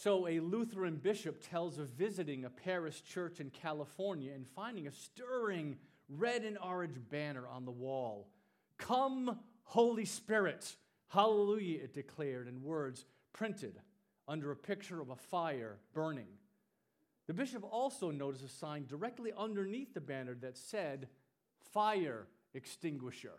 So a Lutheran bishop tells of visiting a parish church in California and finding a stirring red and orange banner on the wall. "Come, Holy Spirit, hallelujah," it declared in words printed under a picture of a fire burning. The bishop also noticed a sign directly underneath the banner that said, "Fire extinguisher."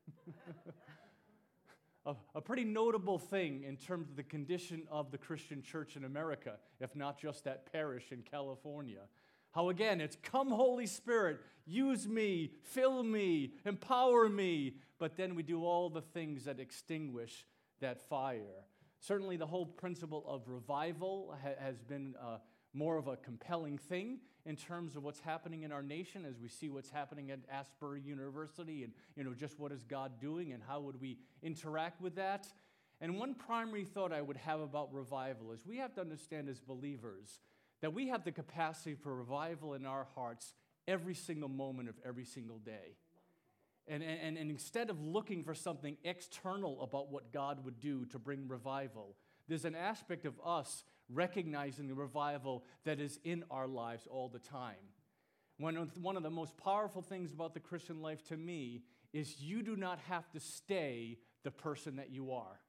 A pretty notable thing in terms of the condition of the Christian church in America, if not just that parish in California. How again, it's "Come Holy Spirit, use me, fill me, empower me," but then we do all the things that extinguish that fire. Certainly the whole principle of revival has been more of a compelling thing in terms of what's happening in our nation as we see what's happening at Asbury University and, just what is God doing and how would we interact with that. And one primary thought I would have about revival is we have to understand as believers that we have the capacity for revival in our hearts every single moment of every single day. And instead of looking for something external about what God would do to bring revival, there's an aspect of us recognizing the revival that is in our lives all the time. One of the most powerful things about the Christian life to me is you do not have to stay the person that you are.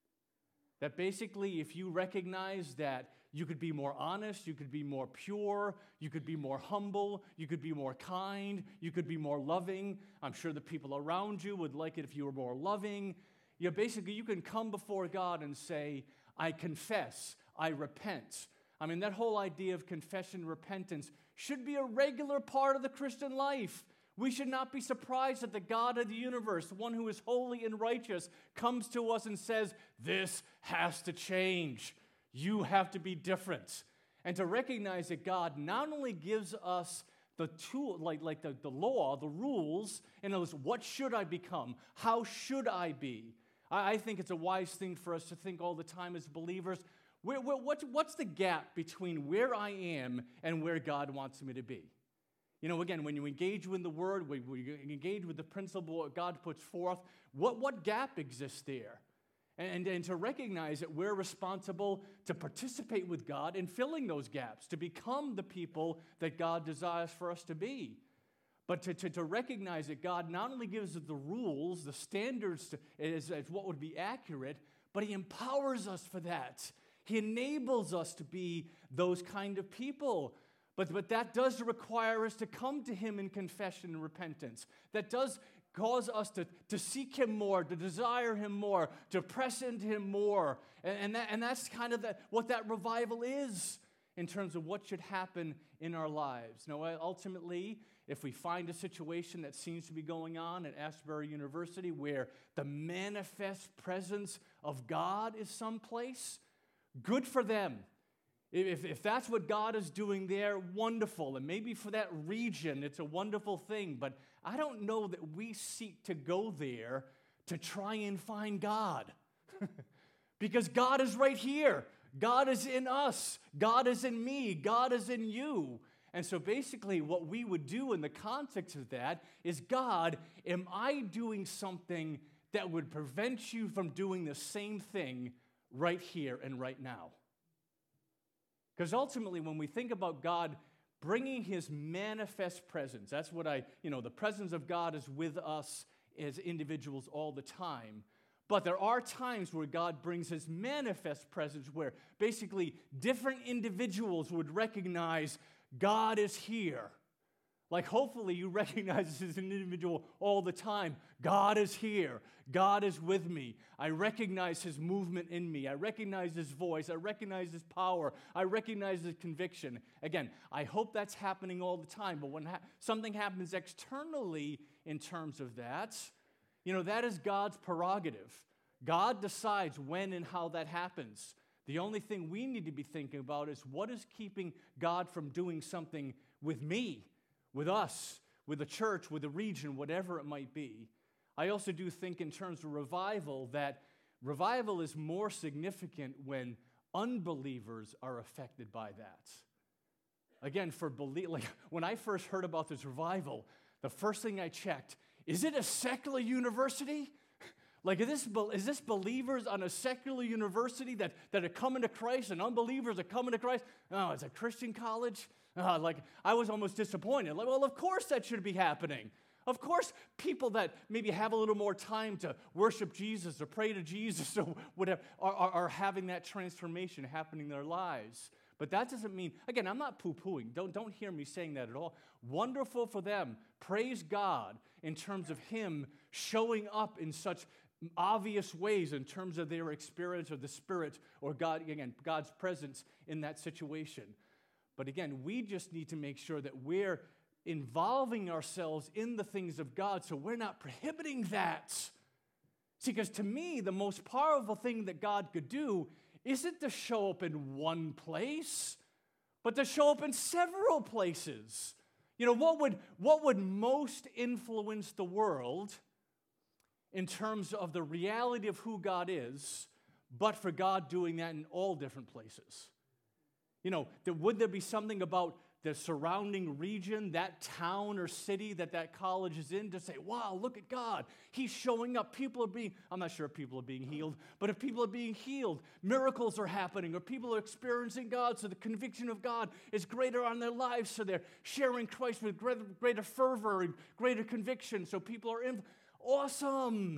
That basically, if you recognize that you could be more honest, you could be more pure, you could be more humble, you could be more kind, you could be more loving. I'm sure the people around you would like it if you were more loving. Basically, you can come before God and say, "I confess, I repent." I mean, that whole idea of confession and repentance should be a regular part of the Christian life. We should not be surprised that the God of the universe, the one who is holy and righteous, comes to us and says, "This has to change. You have to be different." And to recognize that God not only gives us the tool, like the law, the rules, and it what should I become? How should I be? I think it's a wise thing for us to think all the time as believers, what's the gap between where I am and where God wants me to be? Again, when you engage with the Word, when you engage with the principle that God puts forth, what gap exists there? And to recognize that we're responsible to participate with God in filling those gaps, to become the people that God desires for us to be. But to recognize that God not only gives us the rules, the standards as what would be accurate, but He empowers us for that. He enables us to be those kind of people. But that does require us to come to Him in confession and repentance. That does cause us to seek Him more, to desire Him more, to press into Him more. And that's kind of what that revival is in terms of what should happen in our lives. Now, ultimately, if we find a situation that seems to be going on at Asbury University where the manifest presence of God is someplace, good for them. If that's what God is doing there, wonderful. And maybe for that region, it's a wonderful thing. But I don't know that we seek to go there to try and find God. Because God is right here. God is in us. God is in me. God is in you. And so basically what we would do in the context of that is, God, am I doing something that would prevent you from doing the same thing right here and right now? Because ultimately, when we think about God bringing His manifest presence, that's what the presence of God is with us as individuals all the time. But there are times where God brings His manifest presence where basically different individuals would recognize God is here. Like hopefully you recognize this as an individual all the time. God is here. God is with me. I recognize His movement in me. I recognize His voice. I recognize His power. I recognize His conviction. Again, I hope that's happening all the time. But when something happens externally in terms of that, that is God's prerogative. God decides when and how that happens. The only thing we need to be thinking about is what is keeping God from doing something with me, with us, with the church, with the region, whatever it might be. I also do think in terms of revival that revival is more significant when unbelievers are affected by that. Again, when I first heard about this revival, the first thing I checked, is it a secular university? Like, is this believers on a secular university that are coming to Christ and unbelievers are coming to Christ? Oh, it's a Christian college? Like, I was almost disappointed. Like, well, of course that should be happening. Of course, people that maybe have a little more time to worship Jesus or pray to Jesus or whatever are having that transformation happening in their lives. But that doesn't mean, again, I'm not poo-pooing. Don't hear me saying that at all. Wonderful for them. Praise God in terms of Him showing up in such obvious ways in terms of their experience of the Spirit or God, again, God's presence in that situation. But again, we just need to make sure that we're involving ourselves in the things of God so we're not prohibiting that. See, because to me, the most powerful thing that God could do isn't to show up in one place, but to show up in several places. You know, what would most influence the world in terms of the reality of who God is, but for God doing that in all different places? You know, would there be something about the surrounding region, that town or city that college is in, to say, wow, look at God. He's showing up. I'm not sure if people are being healed, but if people are being healed, miracles are happening, or people are experiencing God, so the conviction of God is greater on their lives, so they're sharing Christ with greater fervor and greater conviction, so people are awesome.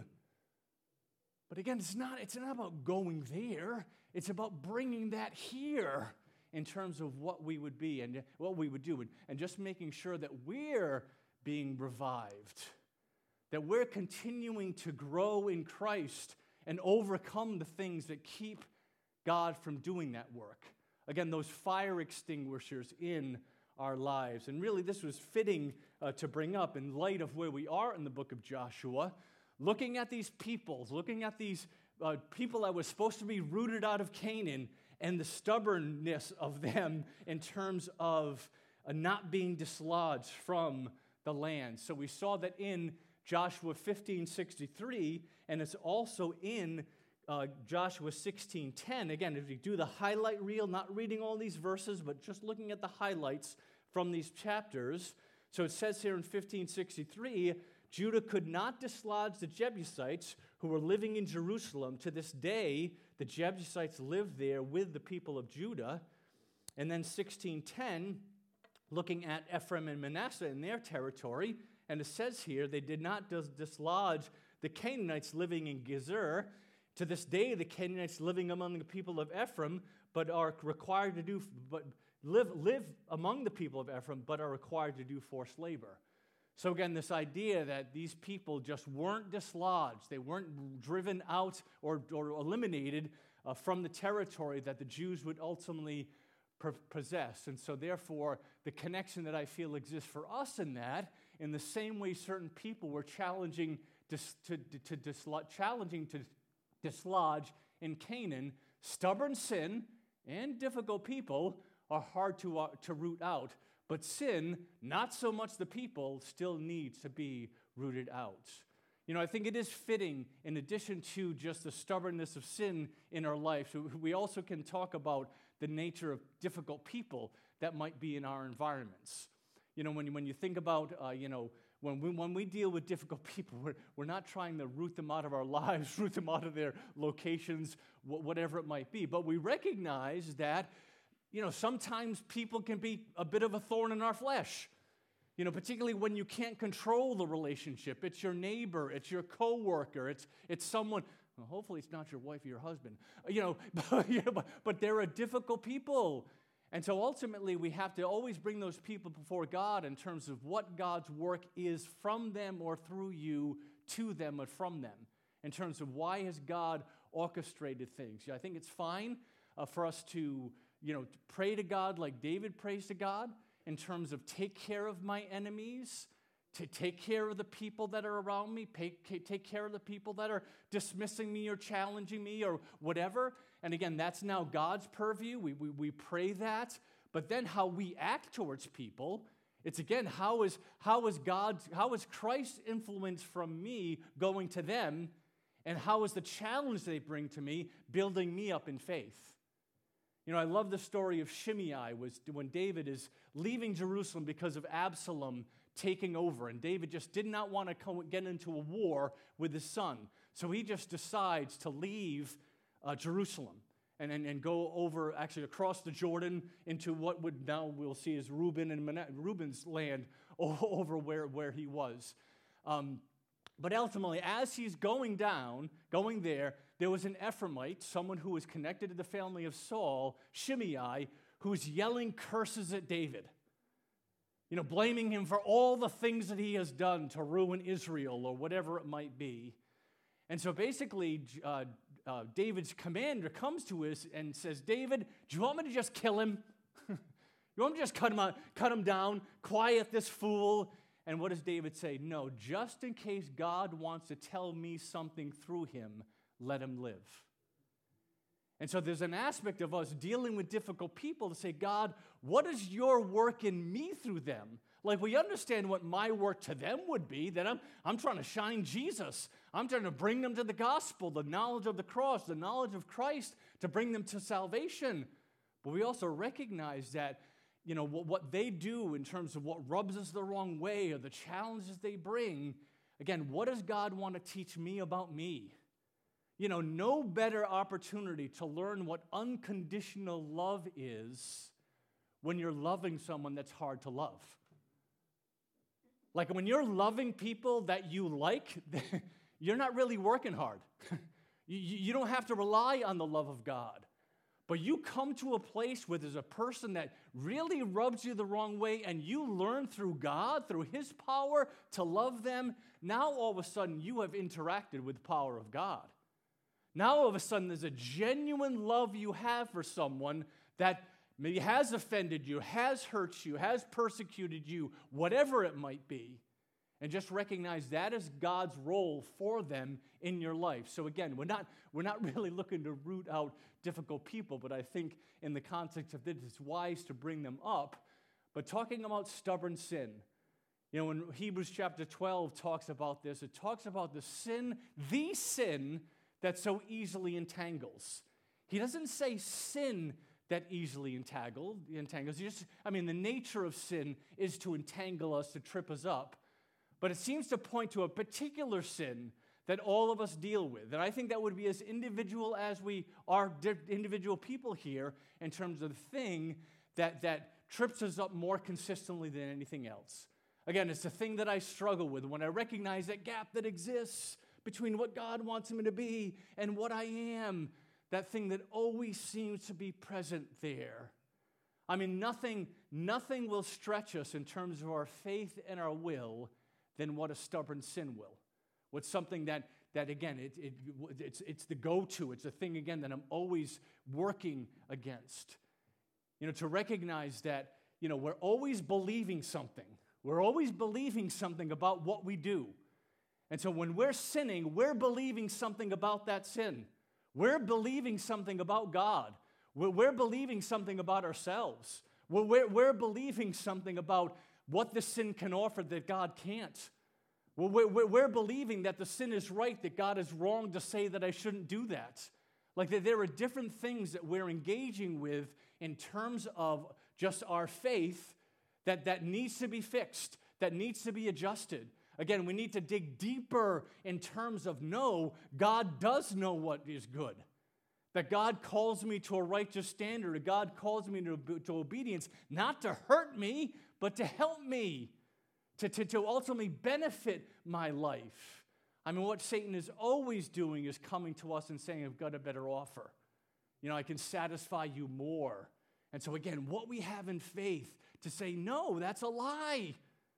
But again, it's not about going there. It's about bringing that here in terms of what we would be and what we would do, and just making sure that we're being revived, that we're continuing to grow in Christ and overcome the things that keep God from doing that work. Again, those fire extinguishers in our lives. And really, this was fitting to bring up in light of where we are in the book of Joshua, looking at these peoples, looking at these people that were supposed to be rooted out of Canaan, and the stubbornness of them in terms of not being dislodged from the land. So we saw that in Joshua 15:63, and it's also in Joshua 16:10. Again, if you do the highlight reel, not reading all these verses, but just looking at the highlights from these chapters. So it says here in 15:63, Judah could not dislodge the Jebusites who were living in Jerusalem. To this day, the Jebusites live there with the people of Judah. And then 16:10, looking at Ephraim and Manasseh in their territory, and it says here, they did not dislodge the Canaanites living in Gezer. To this day, the Canaanites living among the people of Ephraim, but are required to live among the people of Ephraim, but are required to do forced labor. So again, this idea that these people just weren't dislodged, they weren't driven out or eliminated from the territory that the Jews would ultimately possess. And so therefore, the connection that I feel exists for us in that, in the same way certain people were challenging to dislodge in Canaan, stubborn sin and difficult people are hard to root out. But sin, not so much the people, still needs to be rooted out. You know, I think it is fitting, in addition to just the stubbornness of sin in our life, we also can talk about the nature of difficult people that might be in our environments. You know, when you think about, when we deal with difficult people, we're not trying to root them out of our lives, root them out of their locations, whatever it might be. But we recognize that, you know, sometimes people can be a bit of a thorn in our flesh. You know, particularly when you can't control the relationship. It's your neighbor, it's your coworker, it's someone. Well, hopefully it's not your wife or your husband. You know, but they're a difficult people. And so ultimately we have to always bring those people before God in terms of what God's work is from them or through you to them or from them. In terms of why has God orchestrated things. I think it's fine for us to, pray to God like David prays to God in terms of take care of my enemies, to take care of the people that are around me, take care of the people that are dismissing me or challenging me or whatever. And again, that's now God's purview. We pray that. But then how we act towards people, it's again, how is Christ's influence from me going to them, and how is the challenge they bring to me building me up in faith? I love the story of Shimei, when David is leaving Jerusalem because of Absalom taking over, and David just did not want to get into a war with his son. So he just decides to leave Jerusalem and go over, actually across the Jordan into what would now we'll see as Reuben's land over where he was. But ultimately, as he's going there was an Ephraimite, someone who was connected to the family of Saul, Shimei, who was yelling curses at David. Blaming him for all the things that he has done to ruin Israel or whatever it might be. And so basically, David's commander comes to us and says, David, do you want me to just kill him? You want me to just cut him down, quiet this fool? And what does David say? No, just in case God wants to tell me something through him, let him live. And so there's an aspect of us dealing with difficult people to say, God, what is your work in me through them? Like, we understand what my work to them would be, that I'm trying to shine Jesus. I'm trying to bring them to the gospel, the knowledge of the cross, the knowledge of Christ, to bring them to salvation. But we also recognize that, what they do in terms of what rubs us the wrong way or the challenges they bring, again, what does God want to teach me about me? No better opportunity to learn what unconditional love is when you're loving someone that's hard to love. Like when you're loving people that you like, you're not really working hard. You don't have to rely on the love of God. But you come to a place where there's a person that really rubs you the wrong way, and you learn through God, through His power, to love them. Now all of a sudden you have interacted with the power of God. Now all of a sudden there's a genuine love you have for someone that maybe has offended you, has hurt you, has persecuted you, whatever it might be. And just recognize that is God's role for them in your life. So again, we're not really looking to root out difficult people, but I think in the context of this, it's wise to bring them up. But talking about stubborn sin, when Hebrews chapter 12 talks about this, it talks about the sin that so easily entangles. He doesn't say sin that easily entangles. The nature of sin is to entangle us, to trip us up. But it seems to point to a particular sin that all of us deal with. And I think that would be as individual as we are individual people here in terms of the thing that trips us up more consistently than anything else. Again, it's the thing that I struggle with when I recognize that gap that exists between what God wants me to be and what I am, that thing that always seems to be present there. Nothing will stretch us in terms of our faith and our will than what a stubborn sin will. What's something that again, it's the go-to. It's a thing, again, that I'm always working against. To recognize that, we're always believing something. We're always believing something about what we do. And so when we're sinning, we're believing something about that sin. We're believing something about God. We're believing something about ourselves. We're believing something about what the sin can offer that God can't. We're believing that the sin is right, that God is wrong to say that I shouldn't do that. Like that there are different things that we're engaging with in terms of just our faith that needs to be fixed, that needs to be adjusted. Again, we need to dig deeper in terms of God does know what is good. That God calls me to a righteous standard, that God calls me to obedience, not to hurt me, but to help me, to ultimately benefit my life. What Satan is always doing is coming to us and saying, I've got a better offer. I can satisfy you more. And so again, what we have in faith to say, no, that's a lie.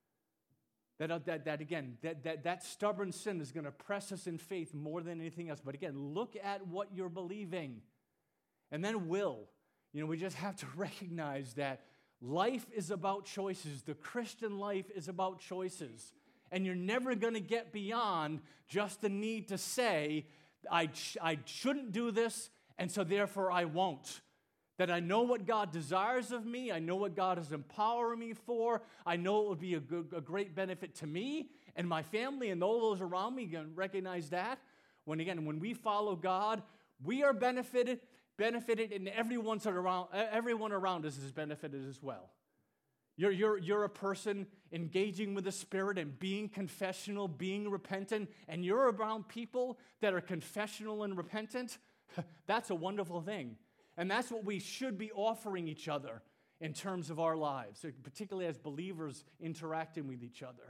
That stubborn sin is going to press us in faith more than anything else. But again, look at what you're believing. And then will. We just have to recognize that life is about choices. The Christian life is about choices. And you're never going to get beyond just the need to say, I shouldn't do this, and so therefore I won't. That I know what God desires of me. I know what God is empowering me for. I know it would be a great benefit to me and my family and all those around me. Recognize that. When we follow God, we are benefited, and everyone around us is benefited as well. You're a person engaging with the Spirit and being confessional, being repentant, and you're around people that are confessional and repentant. That's a wonderful thing. And that's what we should be offering each other in terms of our lives, particularly as believers interacting with each other.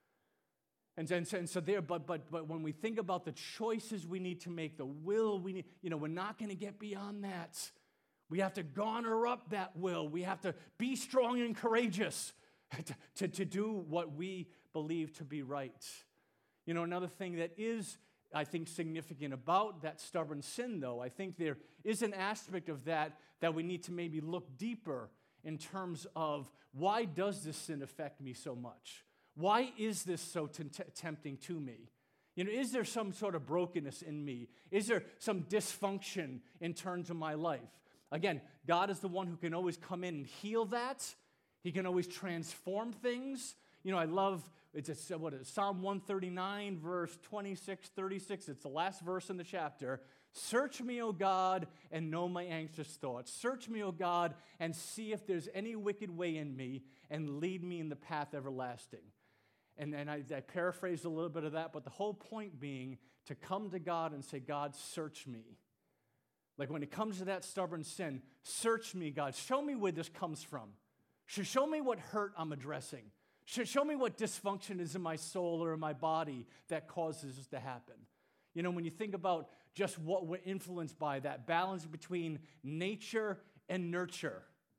And so there, but when we think about the choices we need to make, the will we need, we're not going to get beyond that. We have to garner up that will. We have to be strong and courageous to do what we believe to be right. Another thing that is, I think, significant about that stubborn sin, though, I think there is an aspect of that we need to maybe look deeper in terms of, why does this sin affect me so much? Why is this so tempting to me? Is there some sort of brokenness in me? Is there some dysfunction in terms of my life? Again, God is the one who can always come in and heal that. He can always transform things. I love, Psalm 139, verse 26, 36. It's the last verse in the chapter. Search me, O God, and know my anxious thoughts. Search me, O God, and see if there's any wicked way in me, and lead me in the path everlasting. And I paraphrased a little bit of that, but the whole point being to come to God and say, God, search me. Like when it comes to that stubborn sin, search me, God. Show me where this comes from. Show me what hurt I'm addressing. Show me what dysfunction is in my soul or in my body that causes this to happen. When you think about just what we're influenced by, that balance between nature and nurture.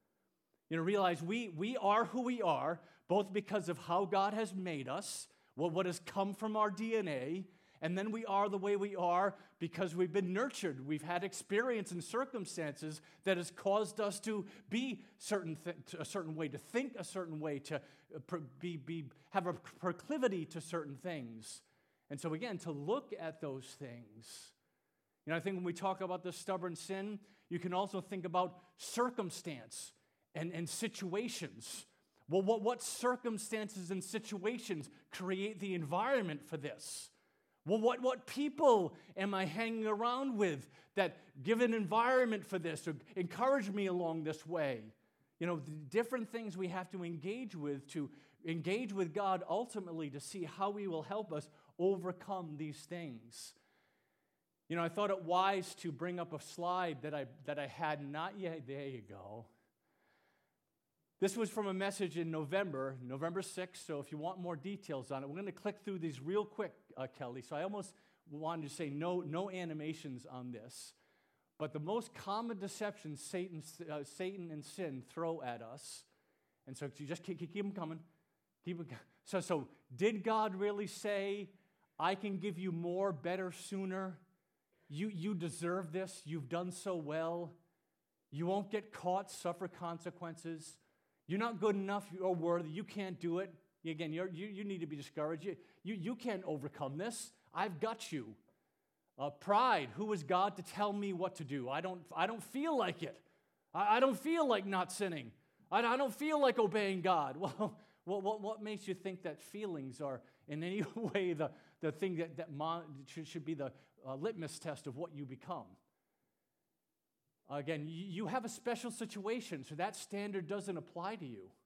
Realize we are who we are, both because of how God has made us, what has come from our DNA, and then we are the way we are because we've been nurtured. We've had experience and circumstances that has caused us to be a certain way, to think a certain way, to have a proclivity to certain things. And so again, to look at those things. I think when we talk about this stubborn sin, you can also think about circumstance and situations. Well, what circumstances and situations create the environment for this? Well, what people am I hanging around with that give an environment for this or encourage me along this way? The different things we have to engage with God ultimately to see how He will help us overcome these things. I thought it wise to bring up a slide that I had not yet. There you go. This was from a message in November 6th, so if you want more details on it, we're going to click through these real quick, Kelly. So I almost wanted to say no animations on this. But the most common deception Satan and sin throw at us, and so you just keep them coming. So did God really say, I can give you more, better, sooner? You deserve this. You've done so well. You won't get caught, suffer consequences. You're not good enough or worthy. You can't do it. Again, you need to be discouraged. You can't overcome this. I've got you. Pride. Who is God to tell me what to do? I don't feel like it. I don't feel like not sinning. I don't feel like obeying God. Well, what makes you think that feelings are in any way the thing that should be the litmus test of what you become? Again, you have a special situation, so that standard doesn't apply to you.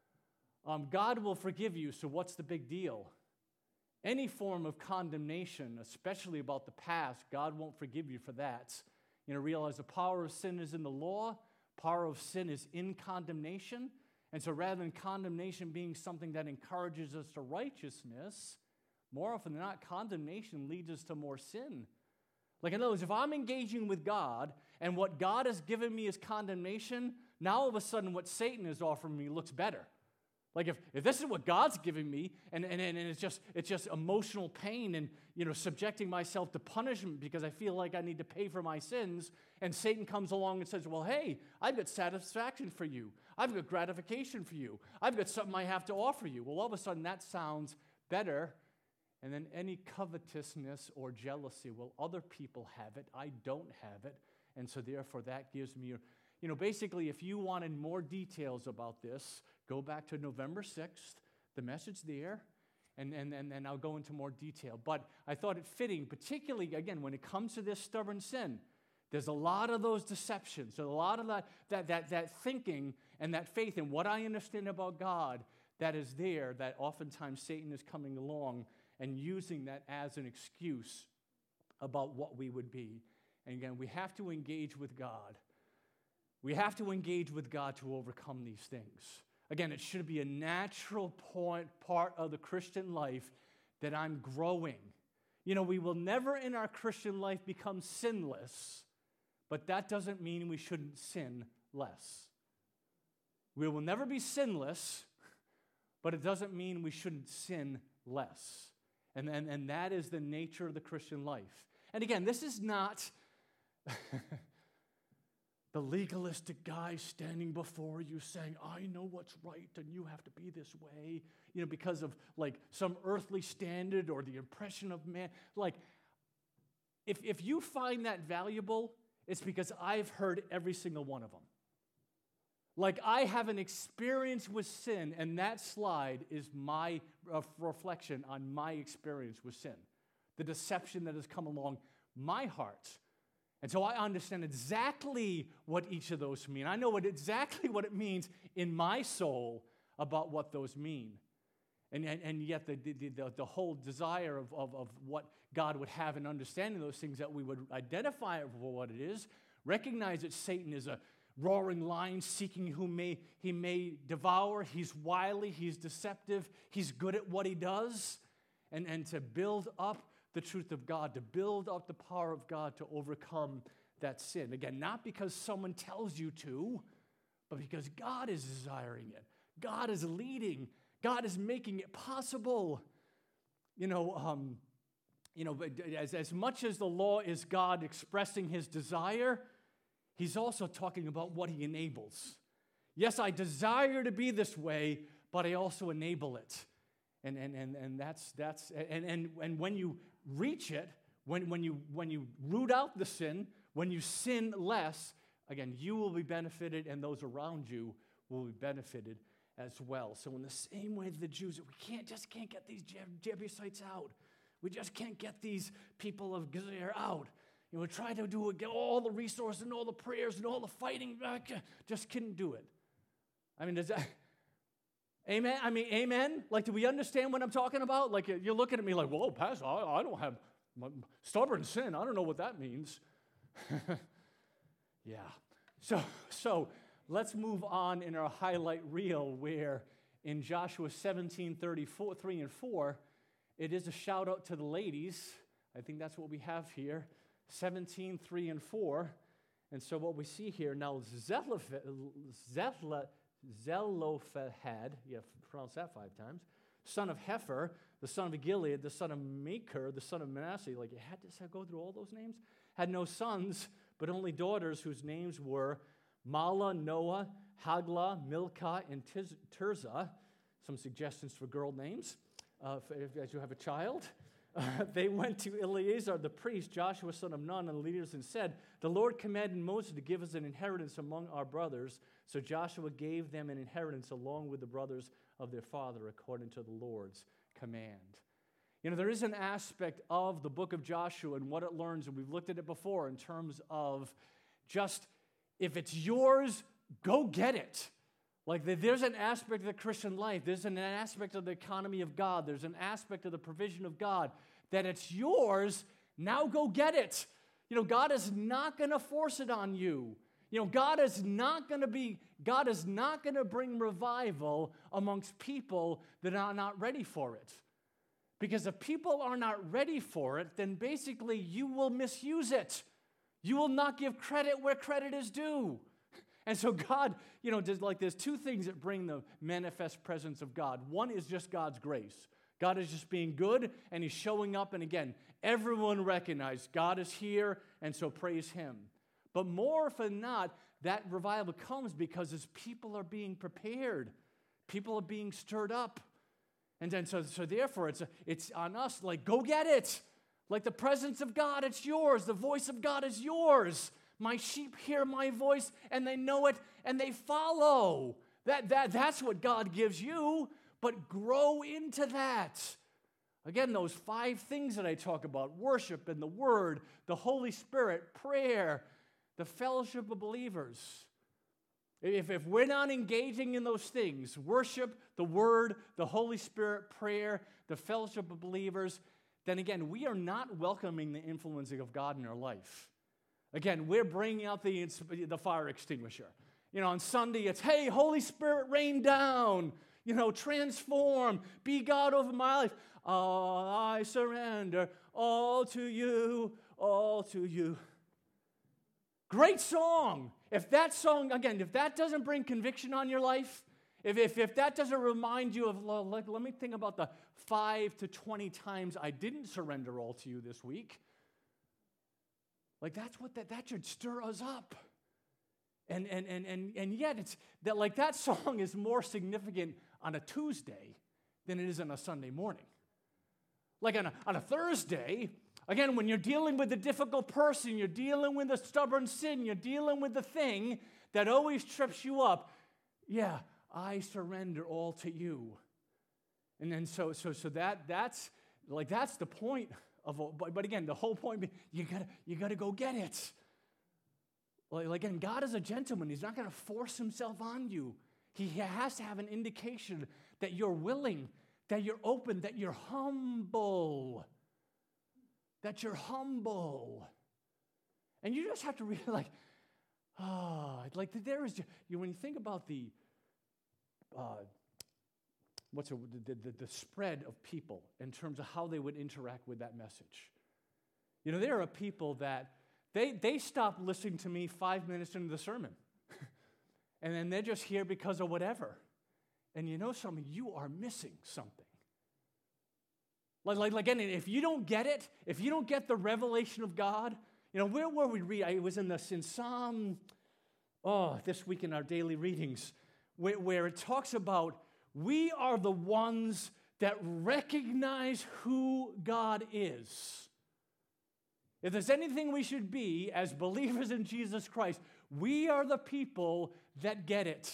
God will forgive you, so what's the big deal? Any form of condemnation, especially about the past, God won't forgive you for that. Realize the power of sin is in the law, power of sin is in condemnation, and so rather than condemnation being something that encourages us to righteousness, more often than not, condemnation leads us to more sin. Like in other words, if I'm engaging with God and what God has given me is condemnation, now all of a sudden what Satan is offering me looks better. Like if this is what God's giving me and it's just emotional pain and subjecting myself to punishment because I feel like I need to pay for my sins, and Satan comes along and says, well, hey, I've got satisfaction for you. I've got gratification for you. I've got something I have to offer you. Well, all of a sudden that sounds better. And then any covetousness or jealousy, well, other people have it, I don't have it, and so therefore that gives me, basically if you wanted more details about this, go back to November 6th, the message there, and I'll go into more detail. But I thought it fitting, particularly, again, when it comes to this stubborn sin, There's a lot of those deceptions, a lot of that thinking and that faith in what I understand about God that is there, that oftentimes Satan is coming along and using that as an excuse about what we would be. And again, we have to engage with God. We have to engage with God to overcome these things. Again, it should be a natural part of the Christian life that I'm growing. You know, we will never in our Christian life become sinless, but that doesn't mean we shouldn't sin less. We will never be sinless, but it doesn't mean we shouldn't sin less. And that is the nature of the Christian life. And again, this is not the legalistic guy standing before you saying, I know what's right and you have to be this way, you know, because of like some earthly standard or the impression of man. Like, if you find that valuable, it's because I've heard every single one of them. Like, I have an experience with sin, and that slide is my reflection on my experience with sin, the deception that has come along my heart. And so I understand exactly what each of those mean. I know exactly what it means in my soul about what those mean. And yet the whole desire of what God would have in understanding those things, that we would identify it for what it is, recognize that Satan is a roaring lion seeking whom he may devour. He's wily, he's deceptive, he's good at what he does. And to build up the truth of God, to build up the power of God to overcome that sin. Again, not because someone tells you to, but because God is desiring it. God is leading. God is making it possible. As much as the law is God expressing his desire, he's also talking about what he enables. Yes, I desire to be this way, but I also enable it. And that's when you reach it, when you root out the sin, when you sin less, again, you will be benefited and those around you will be benefited as well. So in the same way the Jews, we just can't get these Jebusites out. We just can't get these people of Gazer out. We try to get all the resources and all the prayers and all the fighting, just couldn't do it. I mean, does that... Amen? I mean, amen? Like, do we understand what I'm talking about? Like, you're looking at me like, whoa, Pastor, I don't have stubborn sin. I don't know what that means. Yeah. So let's move on in our highlight reel where in Joshua 17:3 and 4, it is a shout out to the ladies. I think that's what we have here. 17:3 and 4. And so what we see here now, Zelophehad, you have to pronounce that 5 times, son of Hepher, the son of Gilead, the son of Machir, the son of Manasseh, like you had to go through all those names, had no sons, but only daughters whose names were Mala, Noah, Hagla, Milcah, and Tirzah. Some suggestions for girl names, as you have a child. They went to Eleazar the priest, Joshua son of Nun, and the leaders and said, the Lord commanded Moses to give us an inheritance among our brothers. So Joshua gave them an inheritance along with the brothers of their father according to the Lord's command. You know, there is an aspect of the book of Joshua and what it learns, and we've looked at it before in terms of just, if it's yours, go get it. Like there's an aspect of the Christian life, there's an aspect of the economy of God, there's an aspect of the provision of God, that it's yours, now go get it. You know, God is not going to force it on you. You know, God is not going to bring revival amongst people that are not ready for it. Because if people are not ready for it, then basically you will misuse it. You will not give credit where credit is due. And so God, there's 2 things that bring the manifest presence of God. One is just God's grace. God is just being good, and he's showing up, and again, everyone recognizes God is here, and so praise him. But more often than not, that revival comes because his people are being prepared. People are being stirred up. And then so therefore, it's on us, like, go get it. Like the presence of God, it's yours. The voice of God is yours. My sheep hear my voice, and they know it, and they follow. That's what God gives you, but grow into that. Again, those 5 things that I talk about, worship and the Word, the Holy Spirit, prayer, the fellowship of believers. If we're not engaging in those things, worship, the Word, the Holy Spirit, prayer, the fellowship of believers, then again, we are not welcoming the influencing of God in our life. Again, we're bringing out the fire extinguisher. On Sunday, it's, hey, Holy Spirit, rain down. Transform. Be God over my life. I surrender all to you, all to you. Great song. If that song, again, if that doesn't bring conviction on your life, if that doesn't remind you of, let me think about the 5 to 20 times I didn't surrender all to you this week. That should stir us up. And yet it's that song is more significant on a Tuesday than it is on a Sunday morning. Like on a Thursday, again, when you're dealing with a difficult person, you're dealing with a stubborn sin, you're dealing with the thing that always trips you up. Yeah, I surrender all to you. And then so that's the point of. But again, the whole point you gotta go get it. Again, God is a gentleman. He's not going to force himself on you. He has to have an indication that you're willing, that you're open, that you're humble. That you're humble. And you just have to realize, there is, when you think about the spread of people in terms of how they would interact with that message. There are people that they stop listening to me 5 minutes into the sermon. And then they're just here because of whatever. And you know something? You are missing something. Again, if you don't get it, if you don't get the revelation of God, where were we read? It was in Psalm, this week in our daily readings, where it talks about we are the ones that recognize who God is. If there's anything we should be as believers in Jesus Christ, we are the people that get it.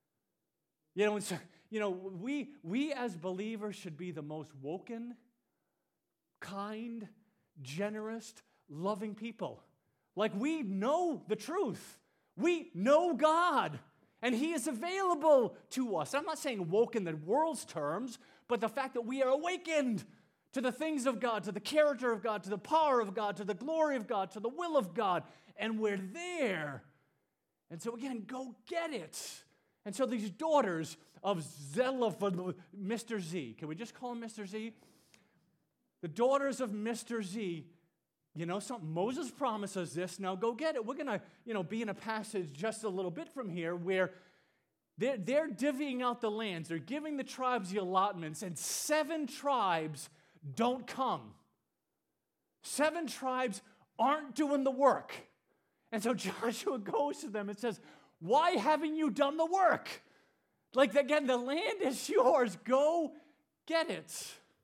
We as believers should be the most woken, kind, generous, loving people. We know the truth. We know God, and He is available to us. I'm not saying woke in the world's terms, but the fact that we are awakened to the things of God, to the character of God, to the power of God, to the glory of God, to the will of God, and we're there. And so again, go get it. And so these daughters of Mr. Z, can we just call him Mr. Z? The daughters of Mr. Z, something, Moses promises this, now go get it. We're going to, be in a passage just a little bit from here where they're divvying out the lands. They're giving the tribes the allotments, and 7 tribes don't come. 7 tribes aren't doing the work. And so Joshua goes to them and says, why haven't you done the work? Again, the land is yours. Go get it.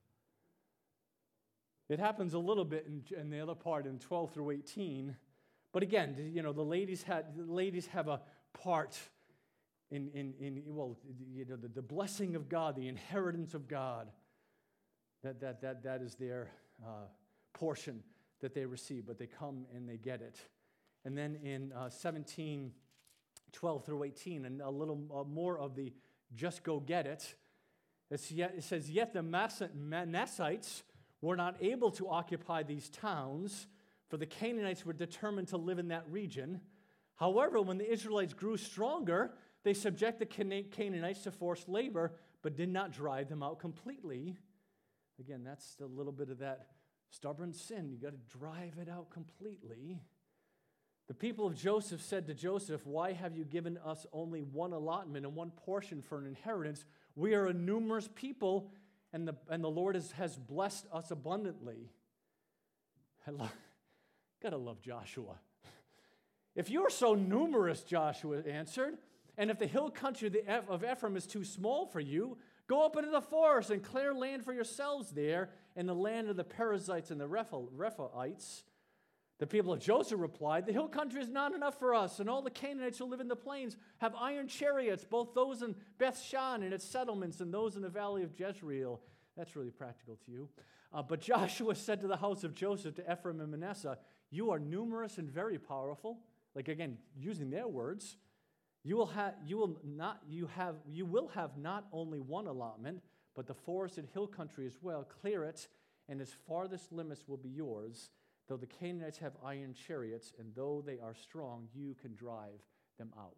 It happens a little bit in the other part in 12 through 18. But again, the ladies have a part in the blessing of God, the inheritance of God. That is their portion that they receive, but they come and they get it. And then in 17, 12 through 18, and a little more of the just go get it, it says, yet the Manassites were not able to occupy these towns, for the Canaanites were determined to live in that region. However, when the Israelites grew stronger, they subjected the Canaanites to forced labor, but did not drive them out completely. Again, that's a little bit of that stubborn sin. You got to drive it out completely. The people of Joseph said to Joseph, why have you given us only one allotment and one portion for an inheritance? We are a numerous people, and the Lord has blessed us abundantly. Gotta love Joshua. If you're so numerous, Joshua answered, and if the hill country of Ephraim is too small for you, go up into the forest and clear land for yourselves there in the land of the Perizzites and the Rephaites. The people of Joseph replied, the hill country is not enough for us, and all the Canaanites who live in the plains have iron chariots, both those in Beth-shan and its settlements and those in the valley of Jezreel. That's really practical to you. But Joshua said to the house of Joseph, to Ephraim and Manasseh, you are numerous and very powerful. like again, using their words, you will have not only one allotment, but the forested hill country as well. Clear it, and its farthest limits will be yours. Though the Canaanites have iron chariots, and though they are strong, you can drive them out.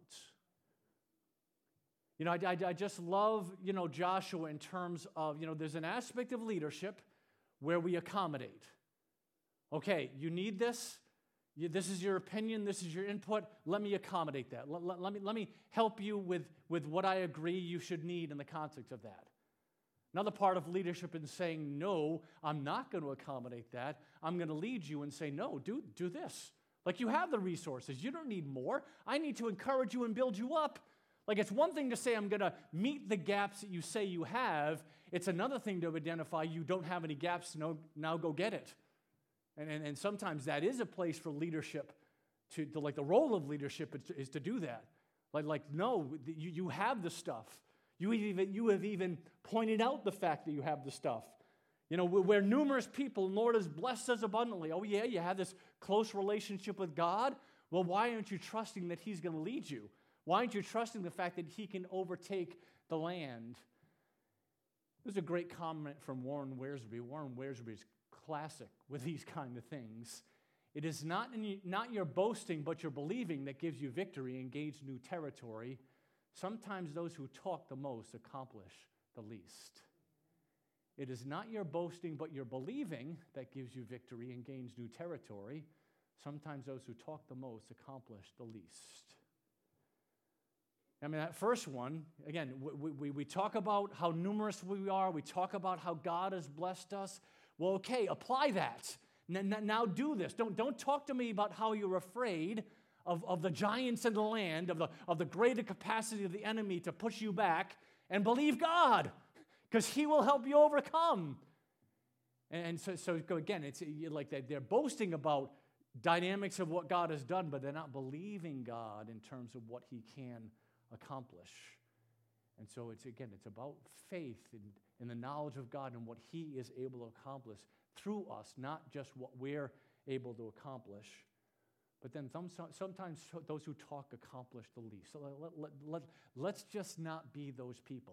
You know, I just love, Joshua in terms of, there's an aspect of leadership where we accommodate. Okay, you need this. This is your opinion. This is your input. Let me accommodate that. Let me help you with what I agree you should need in the context of that. Another part of leadership is saying, no, I'm not going to accommodate that. I'm going to lead you and say, no, do this. Like, you have the resources. You don't need more. I need to encourage you and build you up. Like, it's one thing to say I'm going to meet the gaps that you say you have. It's another thing to identify you don't have any gaps, now go get it. And sometimes that is a place for leadership, to like the role of leadership is to do that. Like no, you have the stuff. You have even pointed out the fact that you have the stuff. We're numerous people, and Lord has blessed us abundantly. Oh yeah, you have this close relationship with God. Well, why aren't you trusting that He's going to lead you? Why aren't you trusting the fact that He can overtake the land? There's a great comment from Warren Wiersbe. Warren Wiersbe is classic with these kind of things. It is not your boasting, but your believing that gives you victory and gains new territory. Sometimes those who talk the most accomplish the least. It is not your boasting, but your believing that gives you victory and gains new territory. Sometimes those who talk the most accomplish the least. I mean, that first one, again, we talk about how numerous we are. We talk about how God has blessed us. Well, okay, apply that. Now do this. Don't talk to me about how you're afraid of the giants in the land, of the greater capacity of the enemy to push you back, and believe God, because He will help you overcome. And so again, it's like they're boasting about dynamics of what God has done, but they're not believing God in terms of what He can accomplish. And so it's about faith in the knowledge of God and what He is able to accomplish through us, not just what we're able to accomplish. But then sometimes those who talk accomplish the least. So let's just not be those people.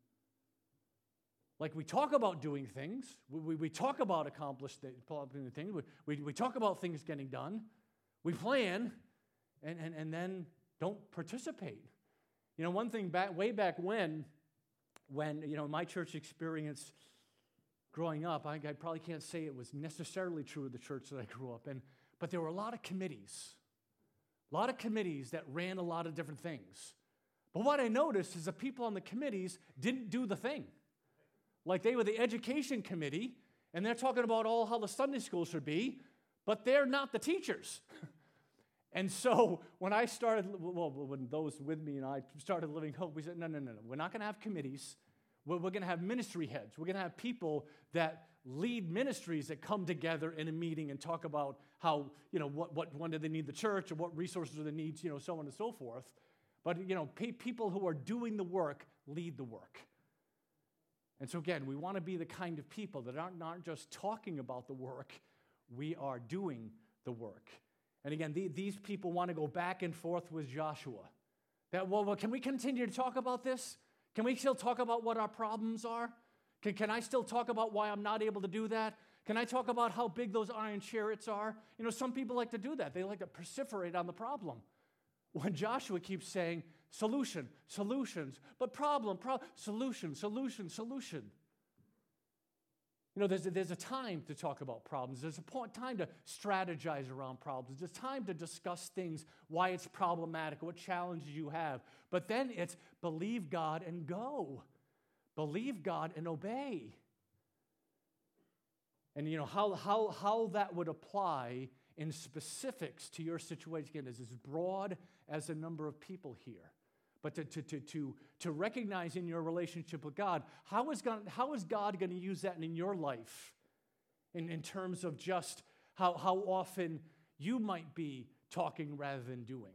Like, we talk about doing things. We talk about accomplishing things. We talk about things getting done. We plan, and then don't participate. One thing way back when my church experience growing up, I probably can't say it was necessarily true of the church that I grew up in, but there were a lot of committees that ran a lot of different things. But what I noticed is the people on the committees didn't do the thing. Like, they were the education committee, and they're talking about how the Sunday school should be, but they're not the teachers. And so when when those with me and I started Living Hope, we said, no, we're not going to have committees. We're going to have ministry heads. We're going to have people that lead ministries that come together in a meeting and talk about how, when do they need the church, or what resources do they need, so on and so forth. But, people who are doing the work lead the work. And so again, we want to be the kind of people that aren't just talking about the work, we are doing the work. And again, these people want to go back and forth with Joshua. Well, can we continue to talk about this? Can we still talk about what our problems are? Can I still talk about why I'm not able to do that? Can I talk about how big those iron chariots are? Some people like to do that. They like to vociferate on the problem. When Joshua keeps saying, solution, solutions, but problem, solution, solution, solution. There's a time to talk about problems. There's a time to strategize around problems. There's time to discuss things, why it's problematic, what challenges you have. But then it's believe God and go. Believe God and obey. And how that would apply in specifics to your situation, again, is as broad as the number of people here. But to recognize in your relationship with God, how is God going to use that in your life in terms of just how often you might be talking rather than doing?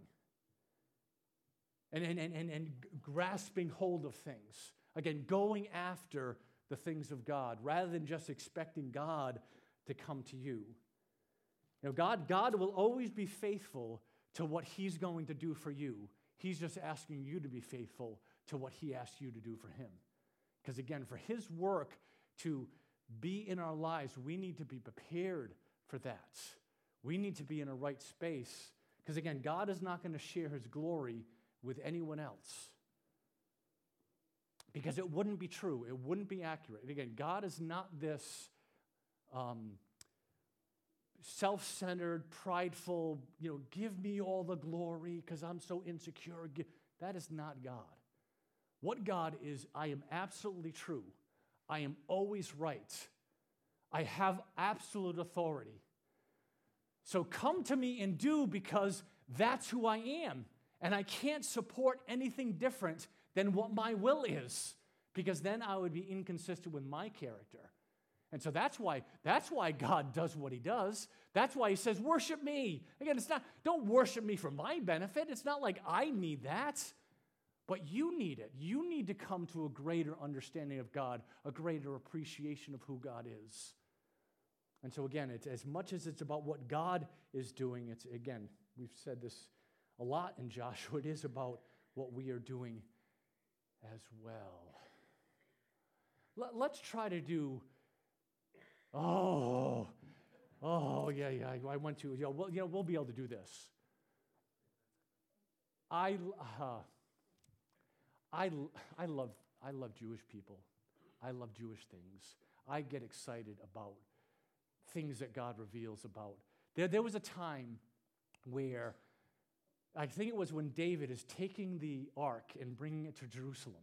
And grasping hold of things. Again, going after the things of God rather than just expecting God to come to you. God will always be faithful to what he's going to do for you. He's just asking you to be faithful to what he asks you to do for him. Because again, for his work to be in our lives, we need to be prepared for that. We need to be in a right space. Because again, God is not going to share his glory with anyone else. Because it wouldn't be true. It wouldn't be accurate. And again, God is not this self-centered, prideful, give me all the glory because I'm so insecure. That is not God. What God is, I am absolutely true. I am always right. I have absolute authority. So come to me and do, because that's who I am. And I can't support anything different than what my will is, because then I would be inconsistent with my character. And so that's why God does what he does. That's why he says, worship me. Again, don't worship me for my benefit. It's not like I need that, but you need it. You need to come to a greater understanding of God, a greater appreciation of who God is. And so again, it's as much as it's about what God is doing, it's, again, we've said this a lot in Joshua, it is about what we are doing as well. Let's try to do, yeah, I went to, we'll be able to do this. I love Jewish people. I love Jewish things. I get excited about things that God reveals about. There was a time where, I think it was when David is taking the ark and bringing it to Jerusalem.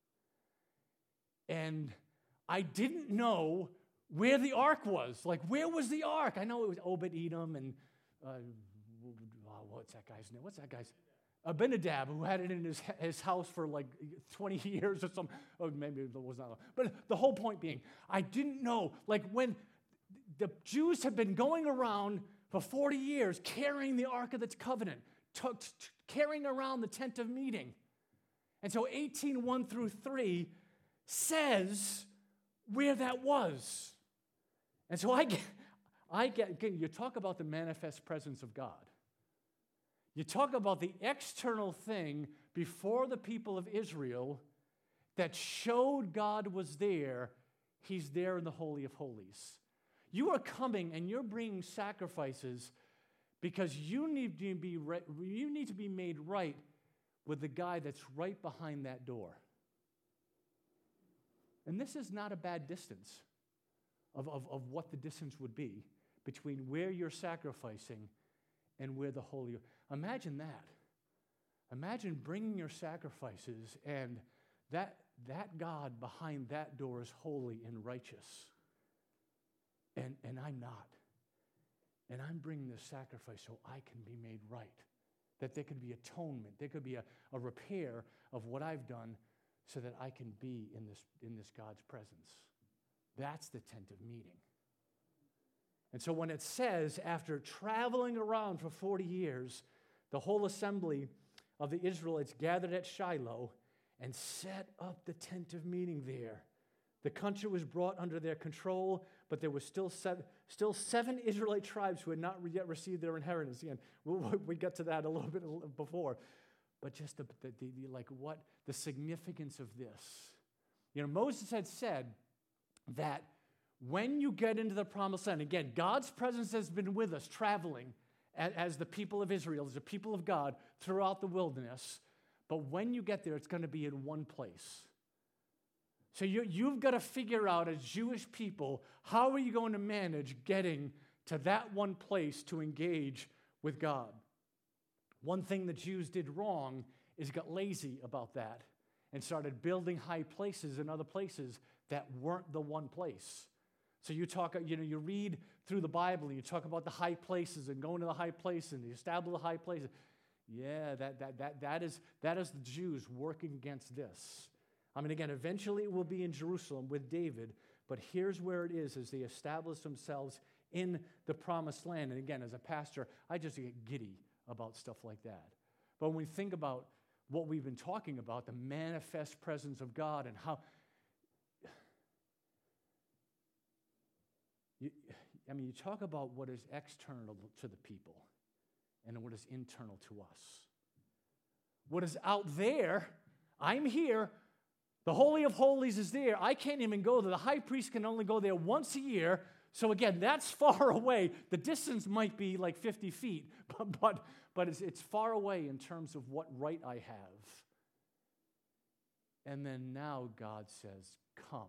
And I didn't know where the ark was. Like, where was the ark? I know it was Obed-Edom and, what's that guy's name? Abinadab, who had it in his house for like 20 years or something. Oh, maybe it was not. But the whole point being, I didn't know, like when the Jews had been going around for 40 years carrying the Ark of the Covenant, carrying around the tent of meeting. And so 18:1 through 3 says where that was. And so I get, you talk about the manifest presence of God. You talk about the external thing before the people of Israel that showed God was there. He's there in the Holy of Holies. You are coming and you're bringing sacrifices because you need to be made right with the guy that's right behind that door. And this is not a bad distance of what the distance would be between where you're sacrificing and where the Holy. Imagine that. Imagine bringing your sacrifices and that God behind that door is holy and righteous. And I'm not. And I'm bringing this sacrifice so I can be made right. That there could be atonement. There could be a repair of what I've done so that I can be in this God's presence. That's the tent of meeting. And so when it says, after traveling around for 40 years, the whole assembly of the Israelites gathered at Shiloh and set up the tent of meeting there. The country was brought under their control, but there were still seven Israelite tribes who had not yet received their inheritance. Again, we got to that a little bit before. But just the significance of this. Moses had said that when you get into the promised land, again, God's presence has been with us traveling as the people of Israel, as the people of God throughout the wilderness. But when you get there, it's going to be in one place. So you've got to figure out as Jewish people, how are you going to manage getting to that one place to engage with God? One thing the Jews did wrong is got lazy about that and started building high places in other places that weren't the one place. So you read through the Bible and you talk about the high places and going to the high place and you establish the high places. Yeah, that is the Jews working against this. I mean, again, eventually it will be in Jerusalem with David, but here's where it is as they establish themselves in the promised land. And again, as a pastor, I just get giddy about stuff like that. But when we think about what we've been talking about, the manifest presence of God and how, you talk about what is external to the people. and what is internal to us. What is out there, I'm here. The Holy of Holies is there. I can't even go there. The high priest can only go there once a year. So again, that's far away. The distance might be like 50 feet, but it's far away in terms of what right I have. And then now God says, come.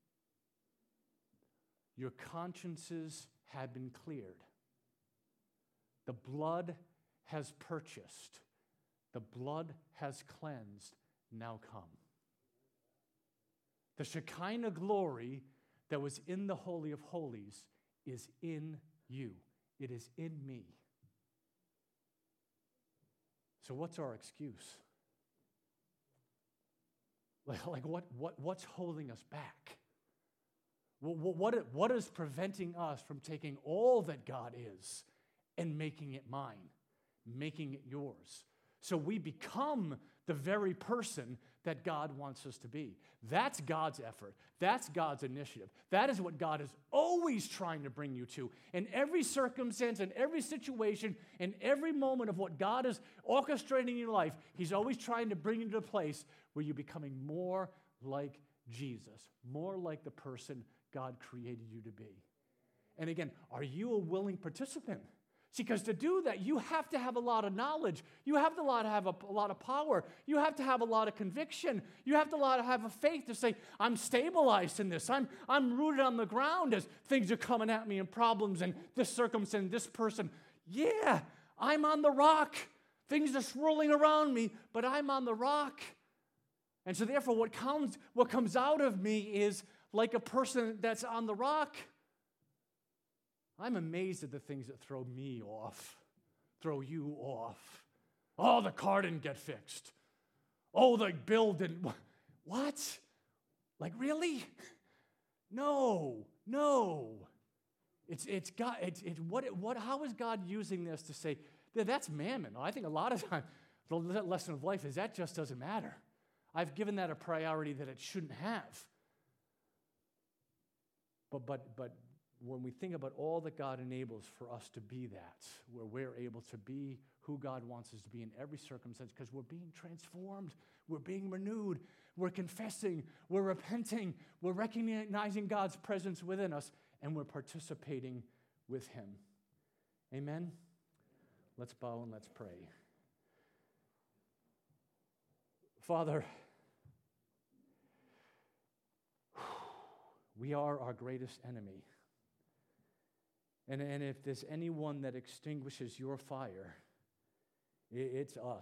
Your consciences have been cleared. The blood has purchased. The blood has cleansed. Now come. The Shekinah glory that was in the Holy of Holies is in you. It is in me. So what's our excuse? Like what's holding us back? What is preventing us from taking all that God is and making it mine, making it yours? So we become the very person that God wants us to be. That's God's effort. That's God's initiative. That is what God is always trying to bring you to. In every circumstance, in every situation, in every moment of what God is orchestrating in your life, He's always trying to bring you to a place where you're becoming more like Jesus, more like the person God created you to be. And again, are you a willing participant? See, because to do that, you have to have a lot of knowledge. You have to have a lot of power. You have to have a lot of conviction. You have to have a faith to say, I'm stabilized in this. I'm rooted on the ground as things are coming at me and problems and this circumstance, this person. Yeah, I'm on the rock. Things are swirling around me, but I'm on the rock. And so therefore, what comes out of me is like a person that's on the rock. I'm amazed at the things that throw me off, throw you off. Oh, the car didn't get fixed. Oh, the bill didn't. What? Like, really? No. It's God. How is God using this to say that's mammon? I think a lot of times the lesson of life is that just doesn't matter. I've given that a priority that it shouldn't have. But when we think about all that God enables for us to be that, where we're able to be who God wants us to be in every circumstance, because we're being transformed, we're being renewed, we're confessing, we're repenting, we're recognizing God's presence within us, and we're participating with Him. Amen? Let's bow and let's pray. Father, we are our greatest enemy. And if there's anyone that extinguishes your fire, it's us.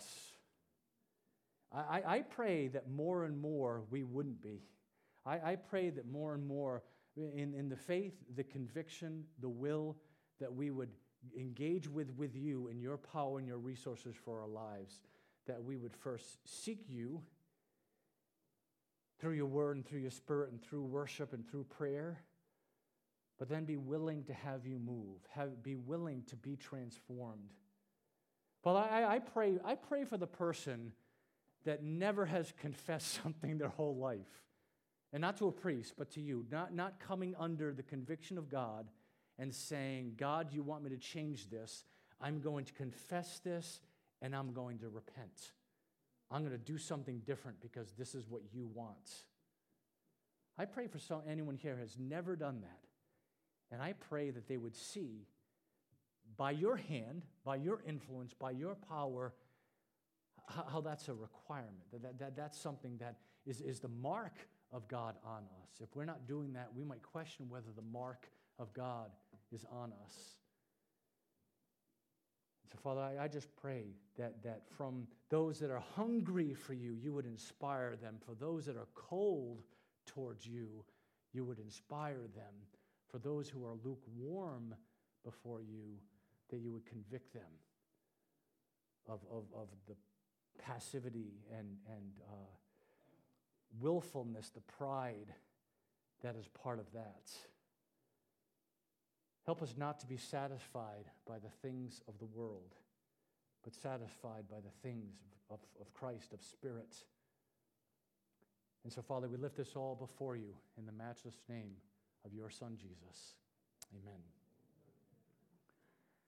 I pray that more and more we wouldn't be. I pray that more and more in the faith, the conviction, the will, that we would engage with you and your power and your resources for our lives, that we would first seek you through your word and through your spirit and through worship and through prayer, but then be willing to have you move, be willing to be transformed. But I pray for the person that never has confessed something their whole life, and not to a priest, but to you, not coming under the conviction of God and saying, God, you want me to change this. I'm going to confess this, and I'm going to repent. I'm going to do something different because this is what you want. I pray for anyone here who has never done that. And I pray that they would see by your hand, by your influence, by your power, how that's a requirement, that's something that is the mark of God on us. If we're not doing that, we might question whether the mark of God is on us. So, Father, I just pray that from those that are hungry for you, you would inspire them. For those that are cold towards you, you would inspire them. For those who are lukewarm before you, that you would convict them of the passivity and willfulness, the pride that is part of that. Help us not to be satisfied by the things of the world, but satisfied by the things of Christ, of Spirit. And so, Father, we lift this all before you in the matchless name of your Son, Jesus. Amen.